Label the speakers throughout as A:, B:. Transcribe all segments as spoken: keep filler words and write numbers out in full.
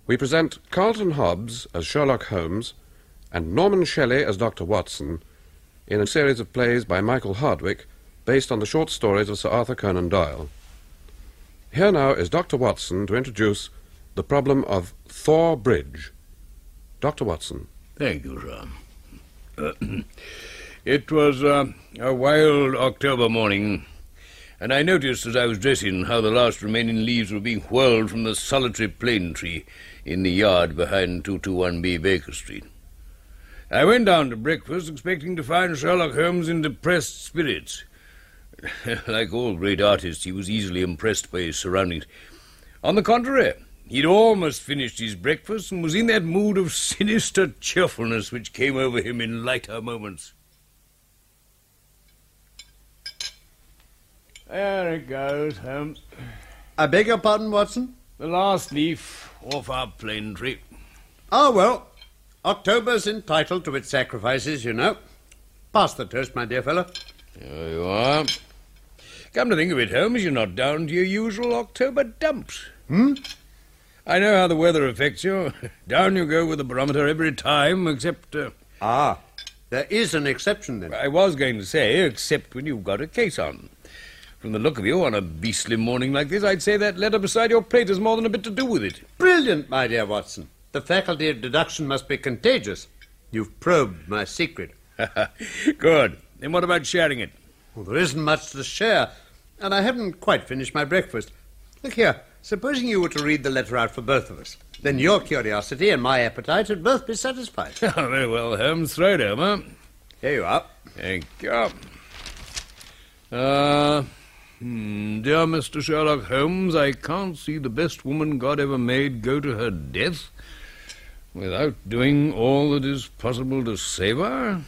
A: we present Carlton Hobbs as Sherlock Holmes and Norman Shelley as Doctor Watson in a series of plays by Michael Hardwick based on the short stories of Sir Arthur Conan Doyle. Here now is Doctor Watson to introduce the problem of Thor Bridge. Doctor Watson.
B: Thank you, sir. Uh, it was uh, a wild October morning, and I noticed as I was dressing how the last remaining leaves were being whirled from the solitary plane tree in the yard behind two twenty-one B Baker Street. I went down to breakfast expecting to find Sherlock Holmes in depressed spirits. Like all great artists, he was easily impressed by his surroundings. On the contrary, he'd almost finished his breakfast and was in that mood of sinister cheerfulness which came over him in lighter moments. There it goes, Holmes.
C: I beg your pardon, Watson?
B: The last leaf off our plane tree.
C: Ah, well, October's entitled to its sacrifices, you know. Pass the toast, my dear fellow.
B: There you are. Come to think of it, Holmes, you're not down to your usual October dumps.
C: Hmm?
B: I know how the weather affects you. Down you go with the barometer every time, except... Uh,
C: ah, there is an exception, then.
B: I was going to say, except when you've got a case on. From the look of you on a beastly morning like this, I'd say that letter beside your plate has more than a bit to do with it.
C: Brilliant, my dear Watson. The faculty of deduction must be contagious. You've probed my secret.
B: Good. Then what about sharing it?
C: Well, there isn't much to share, and I haven't quite finished my breakfast. Look here, supposing you were to read the letter out for both of us, then your curiosity and my appetite would both be satisfied.
B: Very well, Holmes. Throw it over.
C: Here you are.
B: Thank you. Uh, hmm, dear Mister Sherlock Holmes, I can't see the best woman God ever made go to her death without doing all that is possible to save her.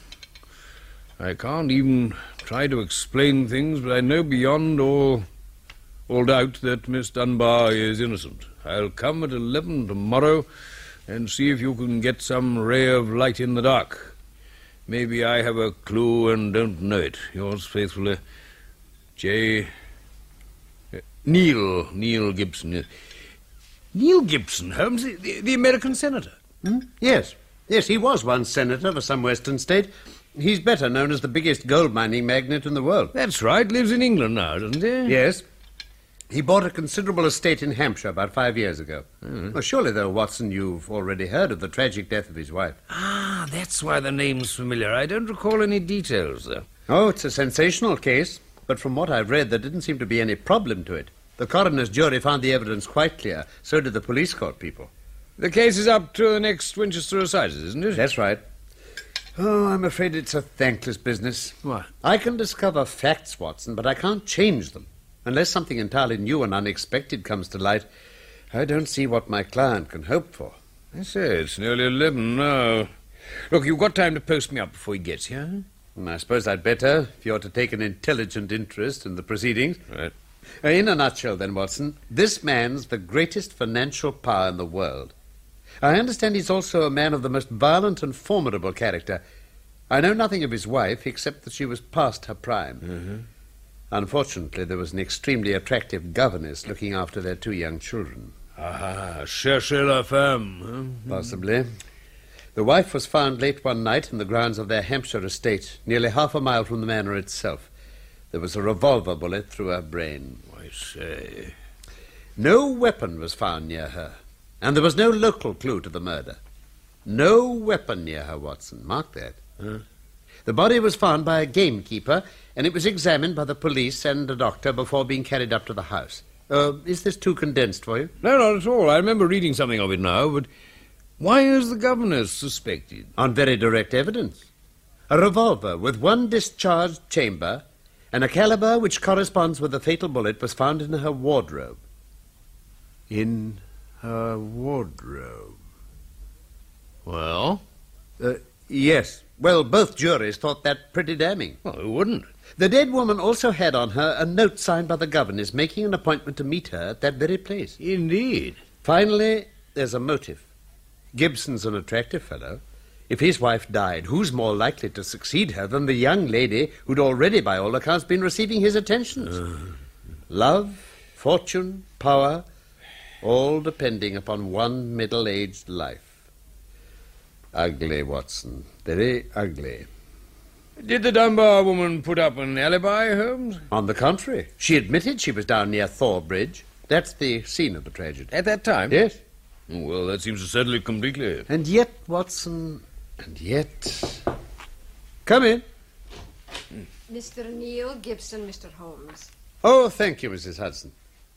B: I can't even try to explain things, but I know beyond all, all doubt that Miss Dunbar is innocent. I'll come at eleven tomorrow and see if you can get some ray of light in the dark. Maybe I have a clue and don't know it. Yours faithfully, J... Uh, Neil, Neil Gibson. Neil Gibson, Holmes, the, the American senator.
C: Hmm? Yes, yes, he was once senator for some western state. He's better known as the biggest gold mining magnate in the world.
B: That's right, lives in England now, doesn't he?
C: Yes. He bought a considerable estate in Hampshire about five years ago. Mm. Well, surely, though, Watson, you've already heard of the tragic death of his wife.
B: Ah, that's why the name's familiar. I don't recall any details, though.
C: Oh, it's a sensational case, but from what I've read, there didn't seem to be any problem to it. The coroner's jury found the evidence quite clear. So did the police court people.
B: The case is up to the next Winchester Assizes, isn't it?
C: That's right. Oh, I'm afraid it's a thankless business.
B: What?
C: I can discover facts, Watson, but I can't change them. Unless something entirely new and unexpected comes to light, I don't see what my client can hope for.
B: I say, it's nearly eleven now. Look, you've got time to post me up before he gets here.
C: And I suppose I'd better, if you're to take an intelligent interest in the proceedings.
B: Right.
C: In a nutshell, then, Watson, this man's the greatest financial power in the world. I understand he's also a man of the most violent and formidable character. I know nothing of his wife, except that she was past her prime.
B: Mm-hmm.
C: Unfortunately, there was an extremely attractive governess looking after their two young children.
B: Ah, cherchez la femme. Huh?
C: Possibly. The wife was found late one night in the grounds of their Hampshire estate, nearly half a mile from the manor itself. There was a revolver bullet through her brain.
B: I say.
C: No weapon was found near her, and there was no local clue to the murder. No weapon near her, Watson. Mark that.
B: Huh?
C: The body was found by a gamekeeper, and it was examined by the police and a doctor before being carried up to the house. Uh, is this too condensed for you?
B: No, not at all. I remember reading something of it now, but why is the governess suspected?
C: On very direct evidence. A revolver with one discharged chamber and a caliber which corresponds with the fatal bullet was found in her wardrobe.
B: In her wardrobe? Well?
C: Uh, yes. Well, both juries thought that pretty damning.
B: Well, who wouldn't?
C: The dead woman also had on her a note signed by the governess making an appointment to meet her at that very place.
B: Indeed.
C: Finally, there's a motive. Gibson's an attractive fellow. If his wife died, who's more likely to succeed her than the young lady who'd already, by all accounts, been receiving his attentions? Uh. Love, fortune, power. all depending upon one middle-aged life. Ugly, Watson. Very ugly.
B: Did the Dunbar woman put up an alibi, Holmes?
C: On the contrary, she admitted she was down near Thor Bridge. That's the scene of the tragedy.
B: At that time?
C: Yes.
B: Well, that seems to settle it completely.
C: And yet, Watson, and yet... Come in.
D: Mister Neil Gibson, Mister Holmes.
C: Oh, thank you, Missus Hudson.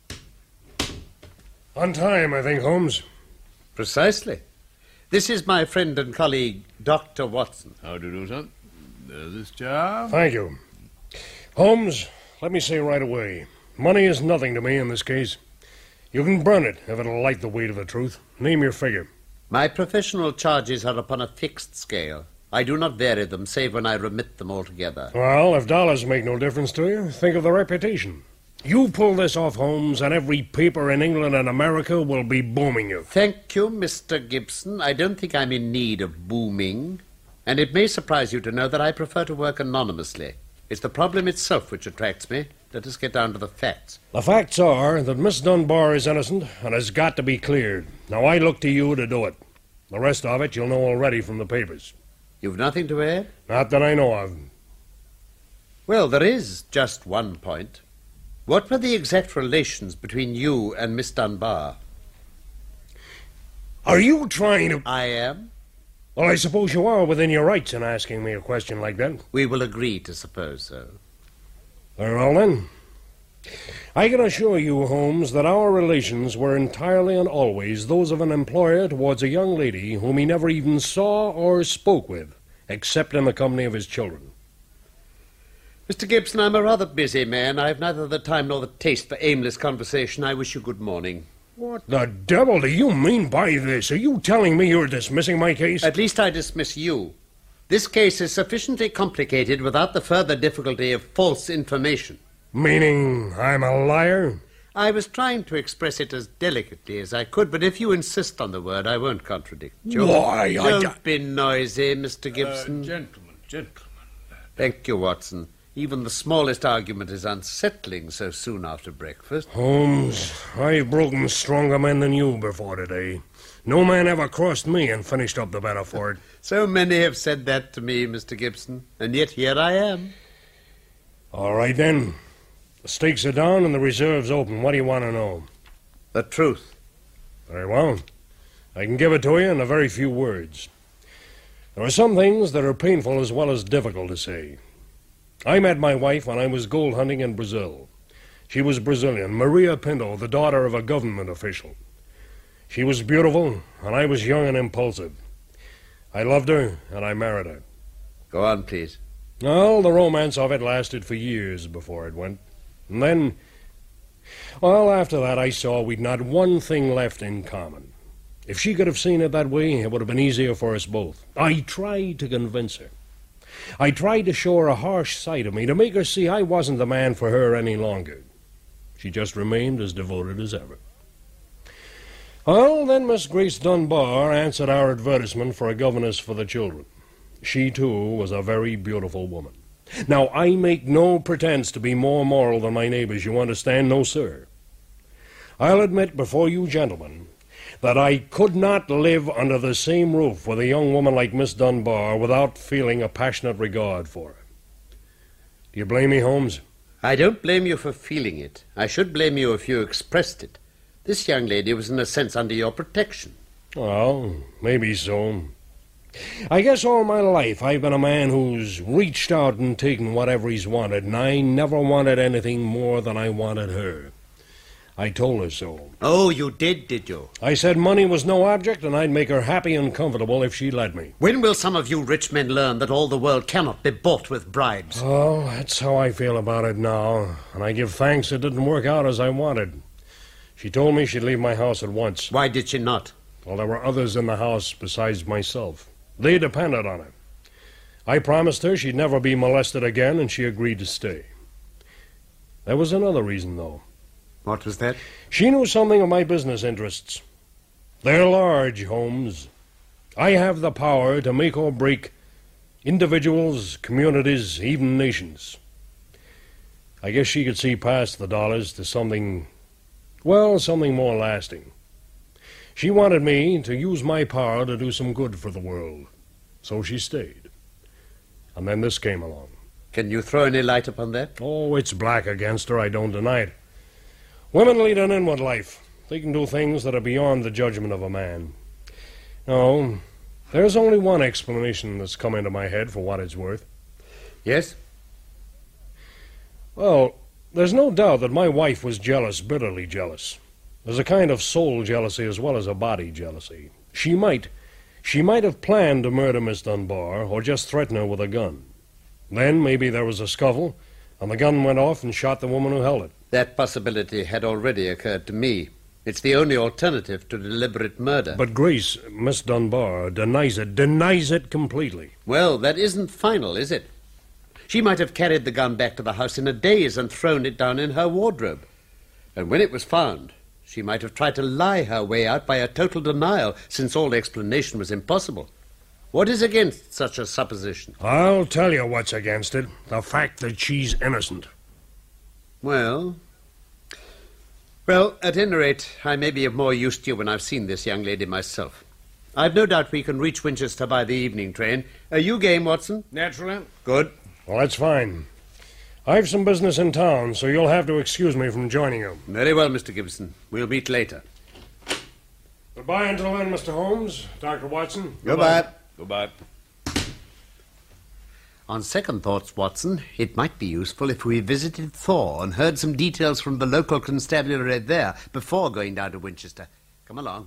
E: On time, I think, Holmes.
C: Precisely. This is my friend and colleague, Doctor Watson.
B: How do you do, son? There's this chair.
E: Thank you. Holmes, let me say right away, money is nothing to me in this case. You can burn it if it'll light the weight of the truth. Name your figure.
C: My professional charges are upon a fixed scale. I do not vary them, save when I remit them altogether.
E: Well, if dollars make no difference to you, think of the reputation. You pull this off, Holmes, and every paper in England and America will be booming you.
C: Thank you, Mister Gibson. I don't think I'm in need of booming. And it may surprise you to know that I prefer to work anonymously. It's the problem itself which attracts me. Let us get down to the facts.
E: The facts are that Miss Dunbar is innocent and has got to be cleared. Now, I look to you to do it. The rest of it you'll know already from the papers.
C: You've nothing to add?
E: Not that I know of.
C: Well, there is just one point. What were the exact relations between you and Miss Dunbar?
E: Are you trying to...
C: I am.
E: Well, I suppose you are within your rights in asking me a question like that.
C: We will agree to suppose so.
E: Very well, then. I can assure you, Holmes, that our relations were entirely and always those of an employer towards a young lady whom he never even saw or spoke with, except in the company of his children.
C: Mister Gibson, I'm a rather busy man. I've neither the time nor the taste for aimless conversation. I wish you good morning.
E: What the devil do you mean by this? Are you telling me you're dismissing my case?
C: At least I dismiss you. This case is sufficiently complicated without the further difficulty of false information.
E: Meaning I'm a liar?
C: I was trying to express it as delicately as I could, but if you insist on the word, I won't contradict you.
E: Why, I...
C: Don't be noisy, Mister Gibson.
B: Uh, gentlemen, gentlemen.
C: Thank you, Watson. Even the smallest argument is unsettling so soon after breakfast.
E: Holmes, I've broken stronger men than you before today. No man ever crossed me and finished up the better for it.
C: So many have said that to me, Mister Gibson, and yet here I am.
E: All right, then. The stakes are down and the reserves open. What do you want to know?
C: The truth.
E: Very well. I can give it to you in a very few words. There are some things that are painful as well as difficult to say. I met my wife when I was gold hunting in Brazil. She was Brazilian, Maria Pinto, the daughter of a government official. She was beautiful, and I was young and impulsive. I loved her, and I married her.
C: Go on, please.
E: Well, the romance of it lasted for years before it went. And then, well, after that I saw we'd not one thing left in common. If she could have seen it that way, it would have been easier for us both. I tried to convince her. I tried to show her a harsh side of me, to make her see I wasn't the man for her any longer. She just remained as devoted as ever. Well, then Miss Grace Dunbar answered our advertisement for a governess for the children. She, too, was a very beautiful woman. Now, I make no pretense to be more moral than my neighbors, you understand? No, sir. I'll admit before you gentlemen that I could not live under the same roof with a young woman like Miss Dunbar without feeling a passionate regard for her. Do you blame me, Holmes?
C: I don't blame you for feeling it. I should blame you if you expressed it. This young lady was in a sense under your protection.
E: Well, maybe so. I guess all my life I've been a man who's reached out and taken whatever he's wanted, and I never wanted anything more than I wanted her. I told her so.
C: Oh, you did, did you?
E: I said money was no object, and I'd make her happy and comfortable if she let me.
C: When will some of you rich men learn that all the world cannot be bought with bribes?
E: Oh, that's how I feel about it now, and I give thanks it didn't work out as I wanted. She told me she'd leave my house at once.
C: Why did she not?
E: Well, there were others in the house besides myself. They depended on it. I promised her she'd never be molested again, and she agreed to stay. There was another reason, though.
C: What was that?
E: She knew something of my business interests. They're large, Holmes. I have the power to make or break individuals, communities, even nations. I guess she could see past the dollars to something Well, something more lasting. She wanted me to use my power to do some good for the world. So she stayed. And then this came along.
C: Can you throw any light upon that?
E: Oh, it's black against her, I don't deny it. Women lead an inward life. They can do things that are beyond the judgment of a man. No, there's only one explanation that's come into my head for what it's worth.
C: Yes?
E: Well, there's no doubt that my wife was jealous, bitterly jealous. There's a kind of soul jealousy as well as a body jealousy. She might, she might have planned to murder Miss Dunbar or just threaten her with a gun. Then maybe there was a scuffle, and the gun went off and shot the woman who held it.
C: That possibility had already occurred to me. It's the only alternative to deliberate murder.
E: But Grace, Miss Dunbar, denies it, denies it completely.
C: Well, that isn't final, is it? She might have carried the gun back to the house in a daze and thrown it down in her wardrobe. And when it was found, she might have tried to lie her way out by a total denial, since all explanation was impossible. What is against such a supposition?
E: I'll tell you what's against it. The fact that she's innocent.
C: Well... Well, at any rate, I may be of more use to you when I've seen this young lady myself. I've no doubt we can reach Winchester by the evening train. Are you game, Watson?
B: Naturally.
C: Good.
E: Well, that's fine. I've some business in town, so you'll have to excuse me from joining you.
C: Very well, Mister Gibson. We'll meet later.
E: Goodbye until then, Mister Holmes, Doctor Watson.
C: Goodbye.
B: Goodbye.
C: On second thoughts, Watson, it might be useful if we visited Thor and heard some details from the local constabulary there before going down to Winchester. Come along.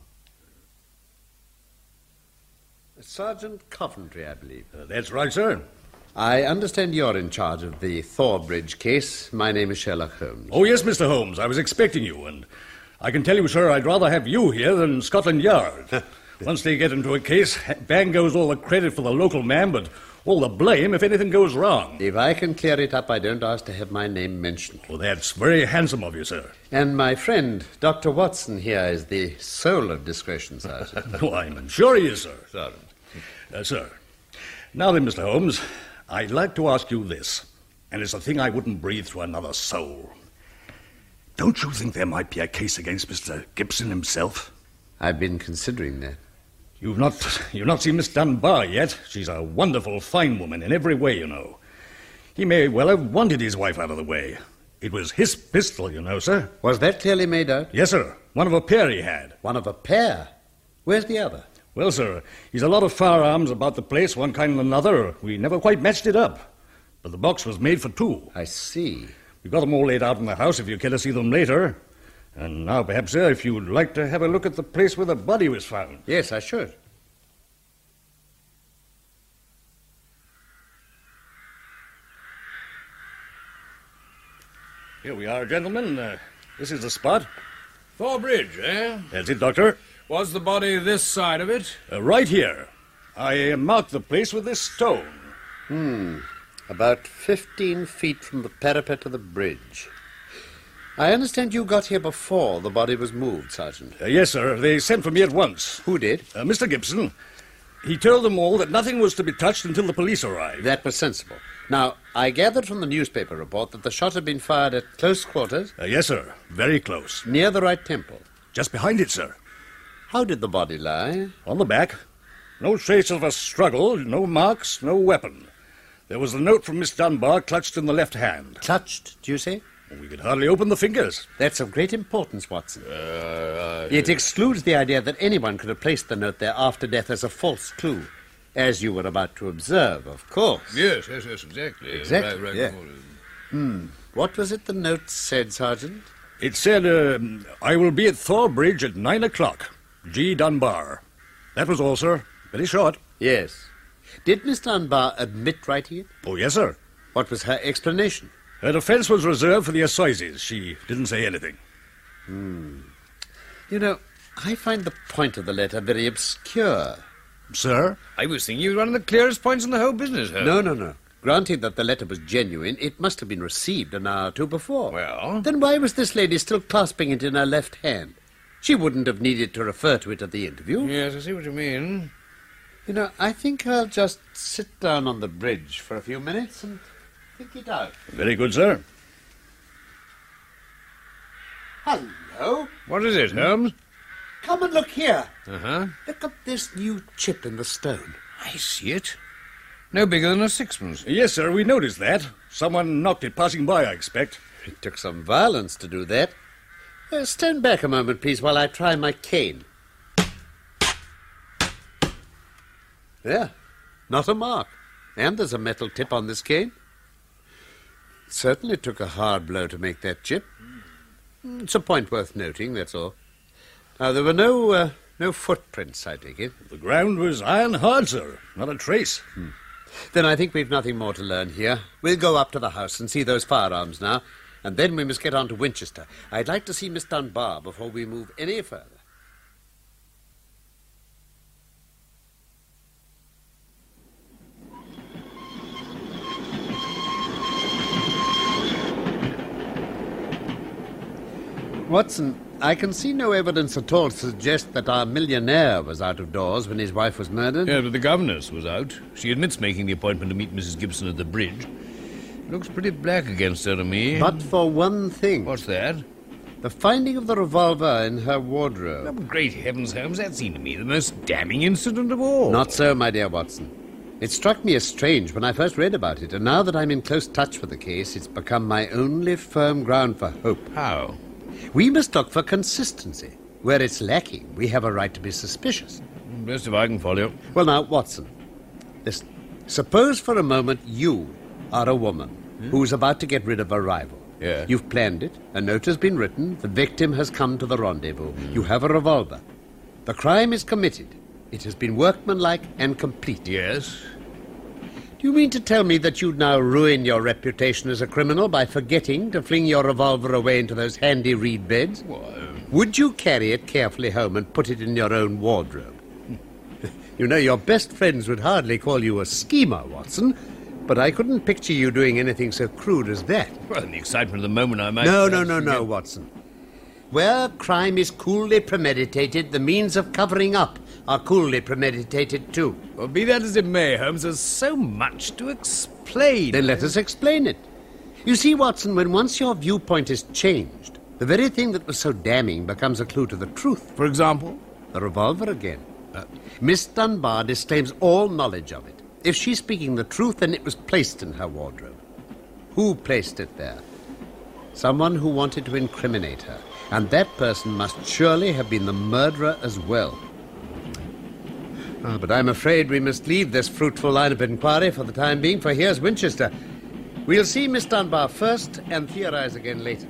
C: Sergeant Coventry, I believe.
F: Uh, that's right, sir.
C: I understand you're in charge of the Thor Bridge case. My name is Sherlock Holmes.
F: Oh, yes, Mister Holmes. I was expecting you, and I can tell you, sir, I'd rather have you here than Scotland Yard. Once they get into a case, bang goes all the credit for the local man, but all the blame if anything goes wrong.
C: If I can clear it up, I don't ask to have my name mentioned.
F: Well, that's very handsome of you, sir.
C: And my friend, Doctor Watson, here is the soul of discretion, Sergeant.
F: Oh, I'm sure he is, sir. Sergeant. Uh, sir. Now then, Mister Holmes, I'd like to ask you this, and it's a thing I wouldn't breathe to another soul. Don't you think there might be a case against Mister Gibson himself?
C: I've been considering that.
F: You've not, you've not seen Miss Dunbar yet. She's a wonderful, fine woman in every way, you know. He may well have wanted his wife out of the way. It was his pistol, you know, sir.
C: Was that clearly made out?
F: Yes, sir. One of a pair he had.
C: One of a pair? Where's the other?
F: Well, sir, he's a lot of firearms about the place, one kind and another. We never quite matched it up. But the box was made for two.
C: I see.
F: We've got them all laid out in the house if you care to see them later. And now, perhaps, sir, if you'd like to have a look at the place where the body was found.
C: Yes, I should.
F: Here we are, gentlemen. Uh, this is the spot.
B: Thor Bridge, eh?
F: That's it, Doctor.
B: Was the body this side of it?
F: Uh, right here. I uh, marked the place with this stone.
C: Hmm. About fifteen feet from the parapet of the bridge. I understand you got here before the body was moved, Sergeant.
F: Uh, yes, sir. They sent for me at once.
C: Who did?
F: Uh, Mister Gibson. He told them all that nothing was to be touched until the police arrived.
C: That was sensible. Now, I gathered from the newspaper report that the shot had been fired at close quarters.
F: Uh, yes, sir. Very close.
C: Near the right temple.
F: Just behind it, sir.
C: How did the body lie?
F: On the back. No trace of a struggle, no marks, no weapon. There was a note from Miss Dunbar clutched in the left hand.
C: Clutched, do you say?
F: We could hardly open the fingers.
C: That's of great importance, Watson.
B: Uh, uh,
C: it excludes the idea that anyone could have placed the note there after death as a false clue. As you were about to observe, of course.
B: Yes, yes, yes, exactly.
C: Exactly,
B: Right, right,
C: yeah.
B: right.
C: Hmm. What was it the note said, Sergeant?
F: It said, uh, I will be at Thor Bridge at nine o'clock. G. Dunbar. That was all, sir. Very short.
C: Yes. Did Miss Dunbar admit writing it?
F: Oh, yes, sir.
C: What was her explanation?
F: Her defense was reserved for the assizes. She didn't say anything.
C: Hmm. You know, I find the point of the letter very obscure.
F: Sir?
B: I was thinking you were one of the clearest points in the whole business, Holmes.
C: No, no, no. Granting that the letter was genuine, it must have been received an hour or two before.
B: Well?
C: Then why was this lady still clasping it in her left hand? She wouldn't have needed to refer to it at the interview.
B: Yes, I see what you mean.
C: You know, I think I'll just sit down on the bridge for a few minutes and think it out.
F: Very good, sir.
C: Hello. Oh?
B: What is it, Holmes?
C: Come and look here.
B: Uh-huh.
C: Look at this new chip in the stone.
B: I see it. No bigger than a sixpence.
F: Yes, sir, we noticed that. Someone knocked it passing by, I expect.
C: It took some violence to do that. Uh, stand back a moment, please, while I try my cane. There. Not a mark. And there's a metal tip on this cane. It certainly took a hard blow to make that chip. It's a point worth noting, that's all. Now, there were no uh, no footprints, I take it.
F: The ground was iron hard, sir. Not a trace.
C: Hmm. Then I think we've nothing more to learn here. We'll go up to the house and see those firearms now, and then we must get on to Winchester. I'd like to see Miss Dunbar before we move any further. Watson, I can see no evidence at all to suggest that our millionaire was out of doors when his wife was murdered.
B: Yeah, but the governess was out. She admits making the appointment to meet Missus Gibson at the bridge. Looks pretty black against her to me.
C: But for one thing.
B: What's that?
C: The finding of the revolver in her wardrobe.
B: Oh, great heavens, Holmes, that seemed to me the most damning incident of all.
C: Not so, my dear Watson. It struck me as strange when I first read about it, and now that I'm in close touch with the case, it's become my only firm ground for hope.
B: How?
C: We must look for consistency. Where it's lacking, we have a right to be suspicious.
B: Best if I can follow.
C: Well, now, Watson, listen. Suppose for a moment you are a woman hmm? who's about to get rid of a rival.
B: Yeah.
C: You've planned it, a note has been written, the victim has come to the rendezvous. Mm. You have a revolver. The crime is committed. It has been workmanlike and complete.
B: Yes.
C: Do you mean to tell me that you'd now ruin your reputation as a criminal by forgetting to fling your revolver away into those handy reed beds?
B: Well,
C: Would you carry it carefully home and put it in your own wardrobe? You know, your best friends would hardly call you a schemer, Watson, but I couldn't picture you doing anything so crude as that.
B: well, in the excitement of the moment, I might...
C: No, no, no, no, Watson. Where crime is coolly premeditated, the means of covering up are coolly premeditated too.
B: Well, be that as it may, Holmes, there's so much to explain.
C: Then let us explain it. You see, Watson, when once your viewpoint is changed, the very thing that was so damning becomes a clue to the truth.
B: For example?
C: The revolver again. Uh, Miss Dunbar disclaims all knowledge of it. If she's speaking the truth, then it was placed in her wardrobe. Who placed it there? Someone who wanted to incriminate her. And that person must surely have been the murderer as well. Oh, but I'm afraid we must leave this fruitful line of inquiry for the time being, for here's Winchester. We'll see Miss Dunbar first and theorize again later.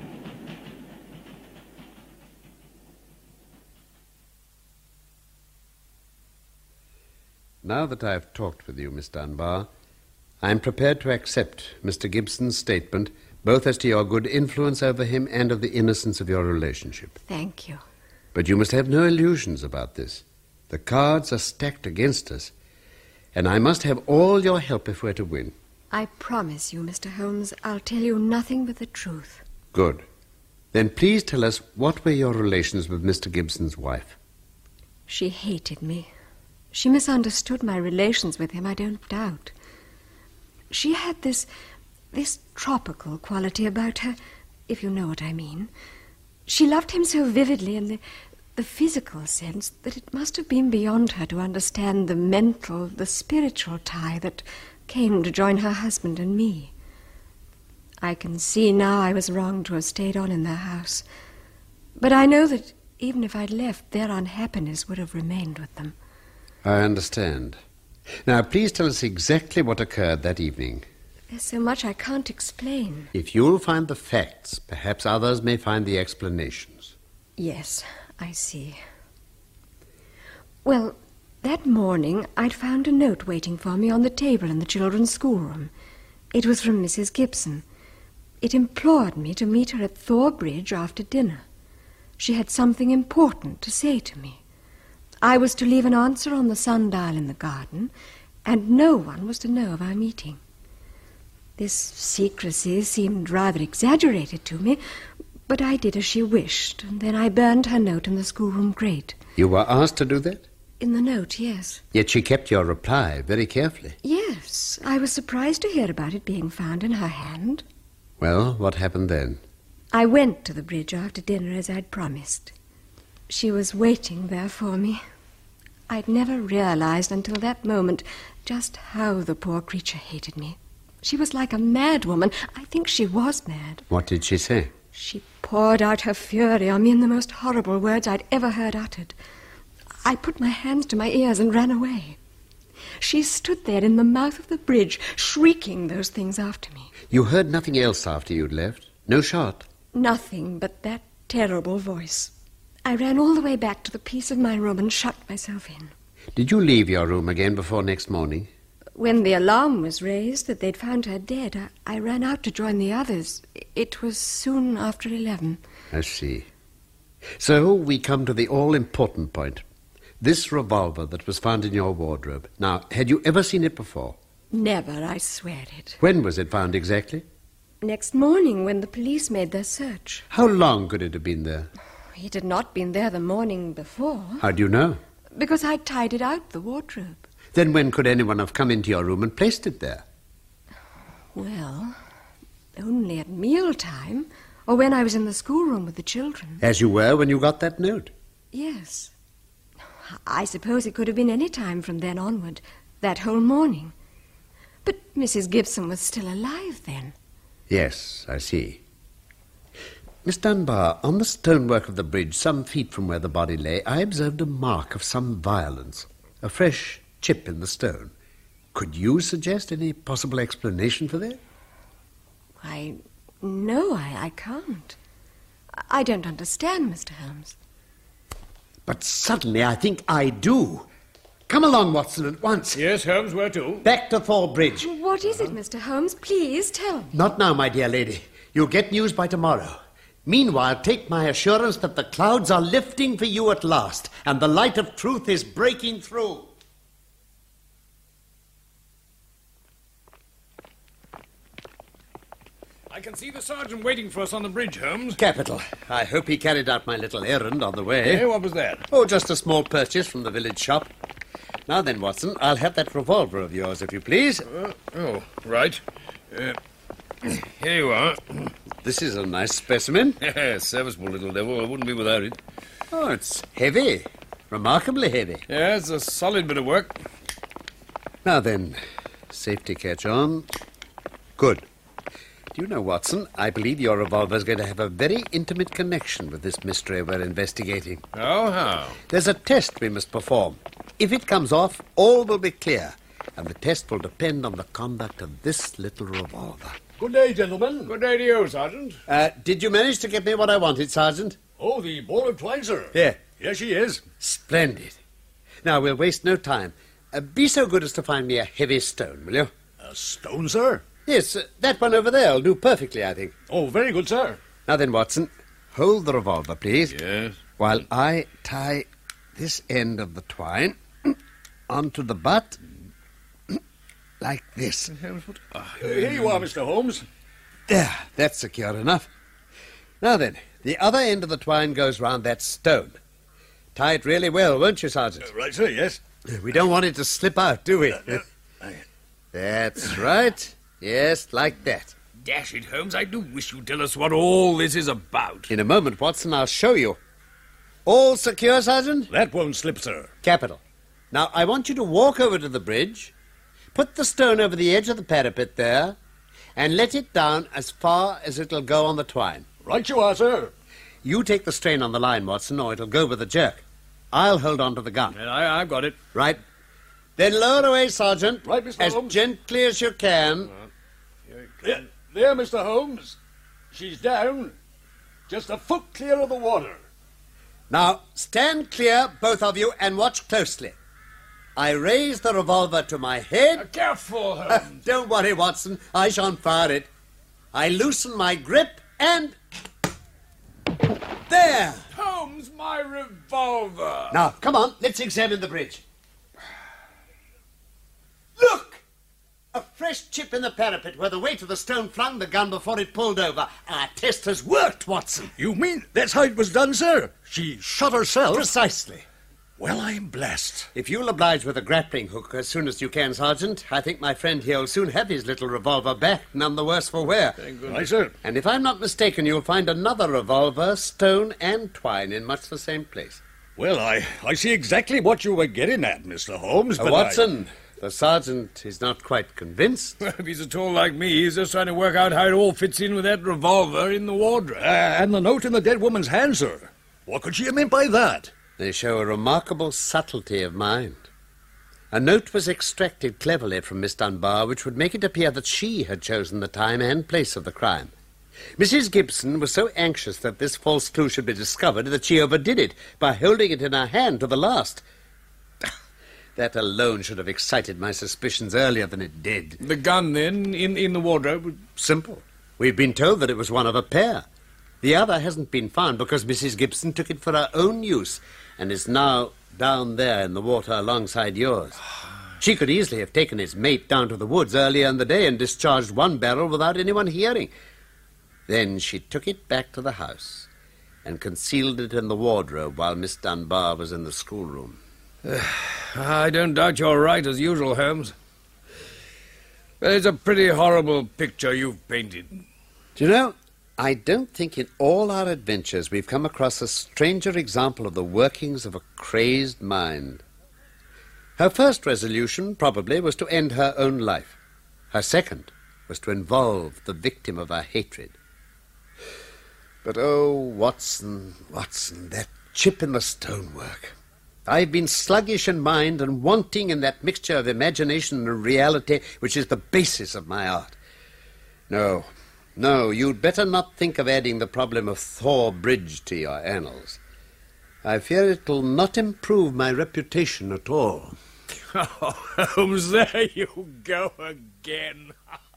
C: Now that I have talked with you, Miss Dunbar, I am prepared to accept Mister Gibson's statement, both as to your good influence over him and of the innocence of your relationship.
D: Thank you.
C: But you must have no illusions about this. The cards are stacked against us, and I must have all your help if we're to win.
D: I promise you, Mister Holmes, I'll tell you nothing but the truth.
C: Good. Then please tell us, what were your relations with Mister Gibson's wife?
D: She hated me. She misunderstood my relations with him, I don't doubt. She had this, this tropical quality about her, if you know what I mean. She loved him so vividly in the, the physical sense that it must have been beyond her to understand the mental, the spiritual tie that came to join her husband and me. I can see now I was wrong to have stayed on in their house. But I know that even if I'd left, their unhappiness would have remained with them.
C: I understand. Now, please tell us exactly what occurred that evening.
D: There's so much I can't explain.
C: If you'll find the facts, perhaps others may find the explanations.
D: Yes, I see. Well, that morning I'd found a note waiting for me on the table in the children's schoolroom. It was from Missus Gibson. It implored me to meet her at Thor Bridge after dinner. She had something important to say to me. I was to leave an answer on the sundial in the garden, and no one was to know of our meeting. This secrecy seemed rather exaggerated to me, but I did as she wished, and then I burned her note in the schoolroom grate.
C: You were asked to do that?
D: In the note, yes.
C: Yet she kept your reply very carefully.
D: Yes, I was surprised to hear about it being found in her hand.
C: Well, what happened then?
D: I went to the bridge after dinner as I'd promised. She was waiting there for me. I'd never realized until that moment just how the poor creature hated me. She was like a madwoman. I think she was mad.
C: What did she say?
D: She poured out her fury on me in the most horrible words I'd ever heard uttered. I put my hands to my ears and ran away. She stood there in the mouth of the bridge, shrieking those things after me.
C: You heard nothing else after you'd left? No shot?
D: Nothing but that terrible voice. I ran all the way back to the piece of my room and shut myself in.
C: Did you leave your room again before next morning?
D: When the alarm was raised that they'd found her dead, I, I ran out to join the others. It was soon after eleven.
C: I see. So we come to the all-important point. This revolver that was found in your wardrobe. Now, had you ever seen it before?
D: Never, I swear it.
C: When was it found exactly?
D: Next morning, when the police made their search.
C: How long could it have been there?
D: It had not been there the morning before.
C: How do you know?
D: Because I'd tied it out the wardrobe.
C: Then when could anyone have come into your room and placed it there?
D: Well, only at mealtime, or when I was in the schoolroom with the children.
C: As you were when you got that note?
D: Yes. I suppose it could have been any time from then onward, that whole morning. But Missus Gibson was still alive then.
C: Yes, I see. Miss Dunbar, on the stonework of the bridge, some feet from where the body lay, I observed a mark of some violence, a fresh chip in the stone. Could you suggest any possible explanation for that?
D: Why, no, I, I can't. I don't understand, Mister Holmes.
C: But suddenly I think I do. Come along, Watson, at once.
B: Yes, Holmes, where to?
C: Back to Thor Bridge.
D: What is it, Mister Holmes? Please tell me.
C: Not now, my dear lady. You'll get news by tomorrow. Meanwhile, take my assurance that the clouds are lifting for you at last, and the light of truth is breaking through.
B: I can see the sergeant waiting for us on the bridge, Holmes.
C: Capital. I hope he carried out my little errand on the way.
B: Hey, what was that?
C: Oh, just a small purchase from the village shop. Now then, Watson, I'll have that revolver of yours, if you please.
B: Uh, oh, right. Uh, here you are.
C: This is a nice specimen.
B: Serviceable little devil. I wouldn't be without it.
C: Oh, it's heavy. Remarkably heavy.
B: Yeah, it's a solid bit of work.
C: Now then, safety catch on. Good. Do you know, Watson, I believe your revolver's going to have a very intimate connection with this mystery we're investigating.
B: Oh, how?
C: There's a test we must perform. If it comes off, all will be clear, and the test will depend on the conduct of this little revolver.
F: Good day, gentlemen.
B: Good day to you, Sergeant.
C: Uh, did you manage to get me what I wanted, Sergeant?
F: Oh, the ball of twine, sir.
C: Here.
F: Here she is.
C: Splendid. Now, we'll waste no time. Uh, be so good as to find me a heavy stone, will you?
F: A stone, sir?
C: Yes, uh, that one over there will do perfectly, I think.
F: Oh, very good, sir.
C: Now then, Watson, hold the revolver, please.
B: Yes.
C: While I tie this end of the twine onto the butt like this.
F: Ah, here you are, Mister Holmes.
C: There, that's secure enough. Now then, the other end of the twine goes round that stone. Tie it really well, won't you, Sergeant?
F: Uh, right, sir, yes.
C: We don't want it to slip out, do we? That's right. Yes, like that.
B: Dash it, Holmes, I do wish you'd tell us what all this is about.
C: In a moment, Watson, I'll show you. All secure, Sergeant?
F: That won't slip, sir.
C: Capital. Now, I want you to walk over to the bridge, put the stone over the edge of the parapet there, and let it down as far as it'll go on the twine.
F: Right you are, sir.
C: You take the strain on the line, Watson, or it'll go with a jerk. I'll hold on to the gun.
B: And I, I've got it.
C: Right. Then lower away, Sergeant.
F: Right, Mister
C: As
F: Holmes.
C: gently as you can.
F: There, there, Mister Holmes. She's down. Just a foot clear of the water.
C: Now, stand clear, both of you, and watch closely. I raise the revolver to my head.
B: Careful, Holmes.
C: Don't worry, Watson. I shan't fire it. I loosen my grip and... There!
B: Holmes, my revolver.
C: Now, come on, let's examine the bridge. Look! A fresh chip in the parapet where the weight of the stone flung the gun before it pulled over. Our test has worked, Watson.
F: You mean that's how it was done, sir? She shot herself?
C: Precisely.
F: Well, I'm blessed.
C: If you'll oblige with a grappling hook as soon as you can, Sergeant, I think my friend here will soon have his little revolver back, none the worse for wear.
F: Right, sir.
C: And if I'm not mistaken, you'll find another revolver, stone and twine, in much the same place.
F: Well, I, I see exactly what you were getting at, Mister Holmes,
C: Uh,
F: but
C: Watson, I... the sergeant is not quite convinced.
B: Well, if he's at all like me, he's just trying to work out how it all fits in with that revolver in the wardrobe.
F: Uh, and the note in the dead woman's hand, sir. What could she have meant by that?
C: They show a remarkable subtlety of mind. A note was extracted cleverly from Miss Dunbar, which would make it appear that she had chosen the time and place of the crime. Missus Gibson was so anxious that this false clue should be discovered that she overdid it by holding it in her hand to the last. That alone should have excited my suspicions earlier than it did.
B: The gun, then, in, in the wardrobe?
C: Simple. We've been told that it was one of a pair. The other hasn't been found because Missus Gibson took it for her own use and is now down there in the water alongside yours. She could easily have taken his mate down to the woods earlier in the day and discharged one barrel without anyone hearing. Then she took it back to the house and concealed it in the wardrobe while Miss Dunbar was in the schoolroom.
B: Uh, I don't doubt you're right, as usual, Holmes. But it's a pretty horrible picture you've painted.
C: Do you know, I don't think in all our adventures we've come across a stranger example of the workings of a crazed mind. Her first resolution, probably, was to end her own life. Her second was to involve the victim of her hatred. But, oh, Watson, Watson, that chip in the stonework. I've been sluggish in mind and wanting in that mixture of imagination and reality which is the basis of my art. No, no, you'd better not think of adding the problem of Thor Bridge to your annals. I fear it'll not improve my reputation at all.
B: Oh, Holmes, there you go again.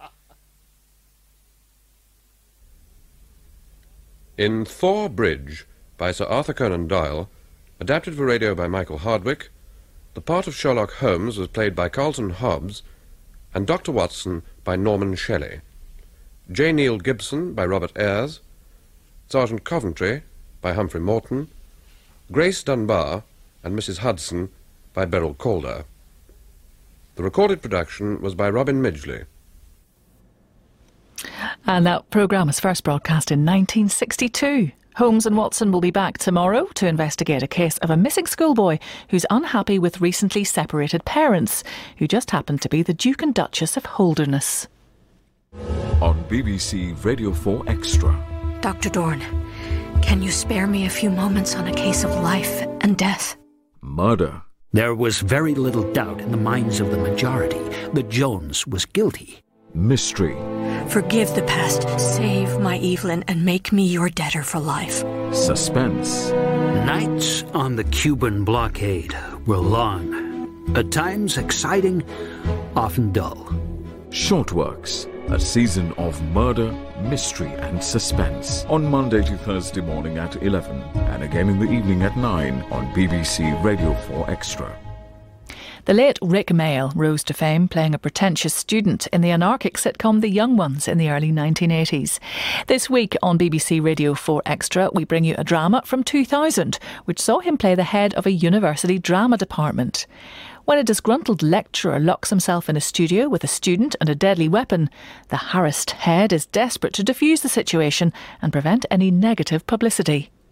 A: In Thor Bridge, by Sir Arthur Conan Doyle, adapted for radio by Michael Hardwick, the part of Sherlock Holmes was played by Carlton Hobbs, and Doctor Watson by Norman Shelley. J. Neil Gibson by Robert Ayres, Sergeant Coventry by Humphrey Morton, Grace Dunbar and Missus Hudson by Beryl Calder. The recorded production was by Robin Midgley.
G: And that programme was first broadcast in nineteen sixty-two. Holmes and Watson will be back tomorrow to investigate a case of a missing schoolboy who's unhappy with recently separated parents, who just happened to be the Duke and Duchess of Holderness.
H: On B B C Radio four Extra.
I: Doctor Dorn, can you spare me a few moments on a case of life and death?
H: Murder.
J: There was very little doubt in the minds of the majority that Jones was guilty.
H: Mystery.
I: Forgive the past, save my Evelyn, and make me your debtor for life.
H: Suspense.
J: Nights on the Cuban blockade were long, at times exciting, often dull.
H: Shortworks. A season of murder, mystery and suspense. On Monday to Thursday morning at eleven and again in the evening at nine on B B C Radio four Extra.
G: The late Rick Mail rose to fame playing a pretentious student in the anarchic sitcom The Young Ones in the early nineteen eighties. This week on B B C Radio four Extra, we bring you a drama from two thousand, which saw him play the head of a university drama department. When a disgruntled lecturer locks himself in a studio with a student and a deadly weapon, the harassed head is desperate to defuse the situation and prevent any negative publicity.